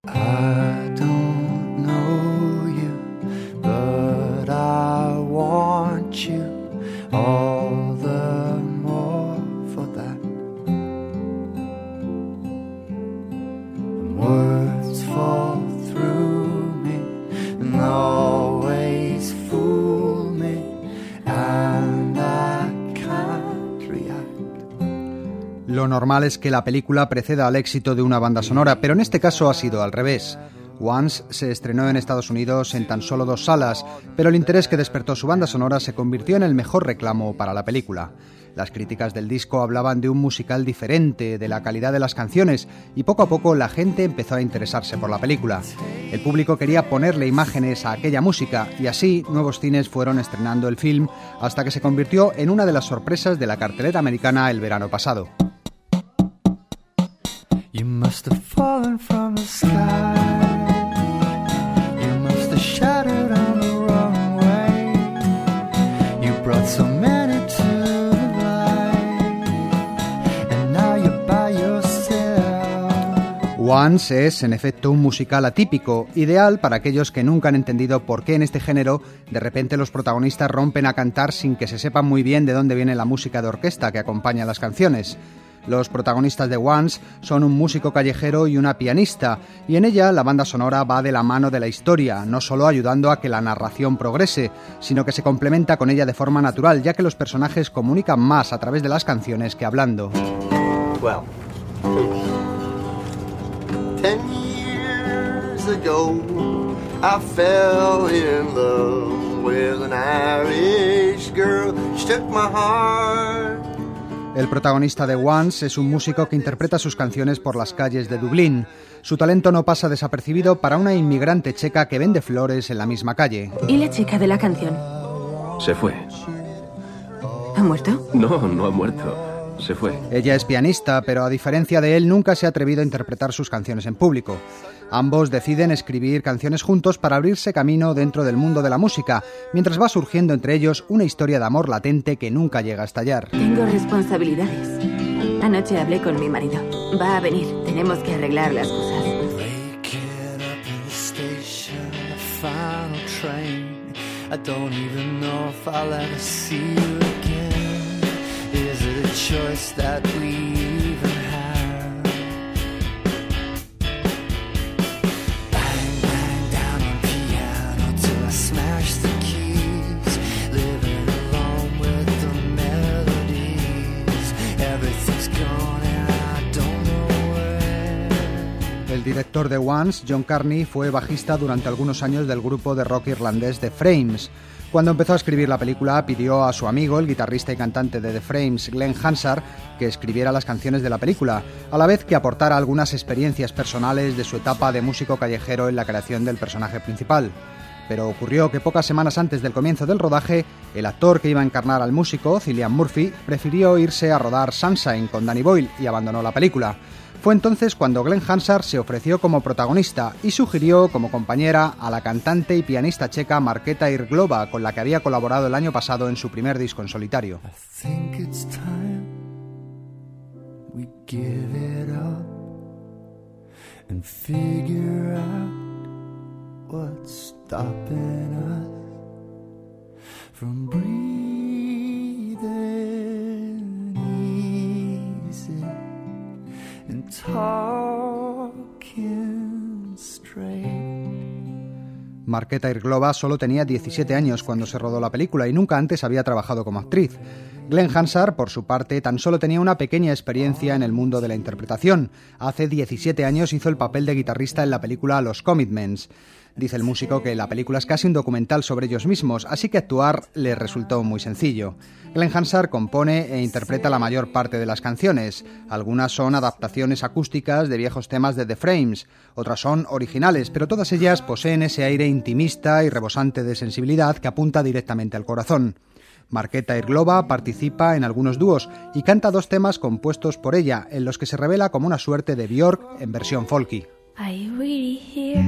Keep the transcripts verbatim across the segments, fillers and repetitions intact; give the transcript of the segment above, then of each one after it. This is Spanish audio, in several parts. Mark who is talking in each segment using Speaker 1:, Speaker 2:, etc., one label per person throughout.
Speaker 1: I don't know you, but I want you all the more for that. And words fall through me and always fool me, and I can't react.
Speaker 2: Lo normal es que la película preceda al éxito de una banda sonora, pero en este caso ha sido al revés. Once se estrenó en Estados Unidos en tan solo dos salas, pero el interés que despertó su banda sonora se convirtió en el mejor reclamo para la película. Las críticas del disco hablaban de un musical diferente, de la calidad de las canciones, y poco a poco la gente empezó a interesarse por la película. El público quería ponerle imágenes a aquella música, y así nuevos cines fueron estrenando el film hasta que se convirtió en una de las sorpresas de la cartelera americana el verano pasado.
Speaker 1: You must have fallen from the sky. You must have shattered on the wrong way. You brought so many to the light, and now you're by yourself.
Speaker 2: Once es, en efecto, un musical atípico, ideal para aquellos que nunca han entendido por qué en este género de repente los protagonistas rompen a cantar sin que se sepa muy bien de dónde viene la música de orquesta que acompaña las canciones. Los protagonistas de Once son un músico callejero y una pianista, y en ella la banda sonora va de la mano de la historia, no solo ayudando a que la narración progrese, sino que se complementa con ella de forma natural, ya que los personajes comunican más a través de las canciones que hablando.
Speaker 3: Well, ten years ago, I fell in love with an Irish girl. She took my heart.
Speaker 2: El protagonista de Once es un músico que interpreta sus canciones por las calles de Dublín. Su talento no pasa desapercibido para una inmigrante checa que vende flores en la misma calle.
Speaker 4: ¿Y la chica de la canción?
Speaker 5: Se fue.
Speaker 4: ¿Ha muerto?
Speaker 5: No, no ha muerto. Se fue.
Speaker 2: Ella es pianista, pero a diferencia de él nunca se ha atrevido a interpretar sus canciones en público. Ambos deciden escribir canciones juntos para abrirse camino dentro del mundo de la música, mientras va surgiendo entre ellos una historia de amor latente que nunca llega a estallar.
Speaker 4: Tengo responsabilidades. Anoche hablé con mi marido. Va a venir. Tenemos que arreglar las cosas.
Speaker 2: El director de Once, John Carney, fue bajista durante algunos años del grupo de rock irlandés The Frames. Cuando empezó a escribir la película, pidió a su amigo, el guitarrista y cantante de The Frames, Glenn Hansard, que escribiera las canciones de la película, a la vez que aportara algunas experiencias personales de su etapa de músico callejero en la creación del personaje principal. Pero ocurrió que pocas semanas antes del comienzo del rodaje, el actor que iba a encarnar al músico, Cillian Murphy, prefirió irse a rodar Sunshine con Danny Boyle y abandonó la película. Fue entonces cuando Glenn Hansard se ofreció como protagonista y sugirió como compañera a la cantante y pianista checa Markéta Irglova, con la que había colaborado el año pasado en su primer disco en solitario.
Speaker 1: I think it's time we give it up and figure out what's stopping us from breathing easy and talking straight.
Speaker 2: Markéta Irglova solo tenía diecisiete años cuando se rodó la película y nunca antes había trabajado como actriz. Glenn Hansard, por su parte, tan solo tenía una pequeña experiencia en el mundo de la interpretación. Hace diecisiete años hizo el papel de guitarrista en la película Los Commitments. Dice el músico que la película es casi un documental sobre ellos mismos, así que actuar le resultó muy sencillo. Glenn Hansard compone e interpreta la mayor parte de las canciones. Algunas son adaptaciones acústicas de viejos temas de The Frames, otras son originales, pero todas ellas poseen ese aire intimista y rebosante de sensibilidad que apunta directamente al corazón. Markéta Irglova participa en algunos dúos y canta dos temas compuestos por ella, en los que se revela como una suerte de Björk en versión folky.
Speaker 6: Are you really here?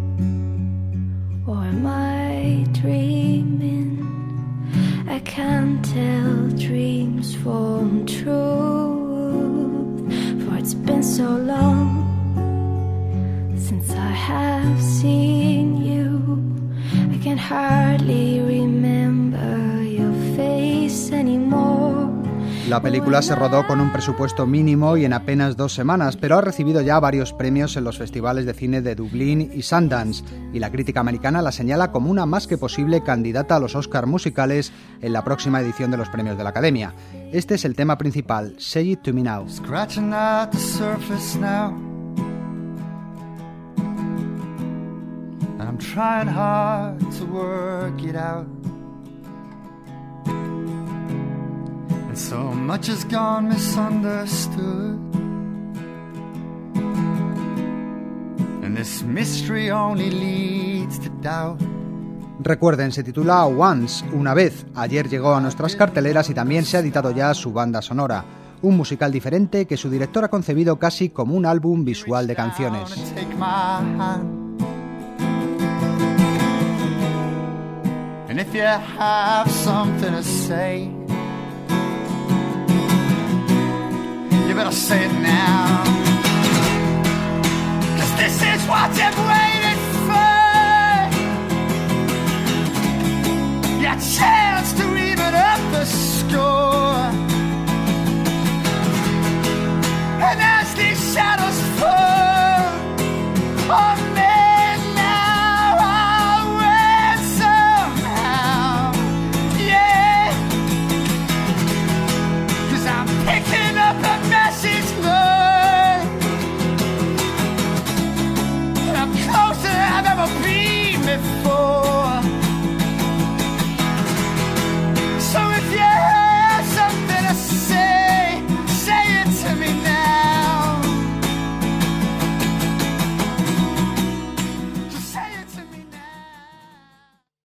Speaker 6: Or am I dreaming? I can't tell dreams from truth, for it's been so long since I have seen you. I can hardly remember your face anymore.
Speaker 2: La película se rodó con un presupuesto mínimo y en apenas dos semanas, pero ha recibido ya varios premios en los festivales de cine de Dublín y Sundance, y la crítica americana la señala como una más que posible candidata a los Oscar musicales en la próxima edición de los premios de la Academia. Este es el tema principal, Say It To Me Now.
Speaker 1: Scratching at the surface now, and I'm trying hard to work it out. So much has gone misunderstood, and this mystery only leads to doubt.
Speaker 2: Recuerden, se titula Once, una vez. Ayer llegó a nuestras carteleras y también se ha editado ya su banda sonora. Un musical diferente que su director ha concebido casi como un álbum visual de canciones.
Speaker 1: And if you have something to say, you better say it now, 'cause this is what it was.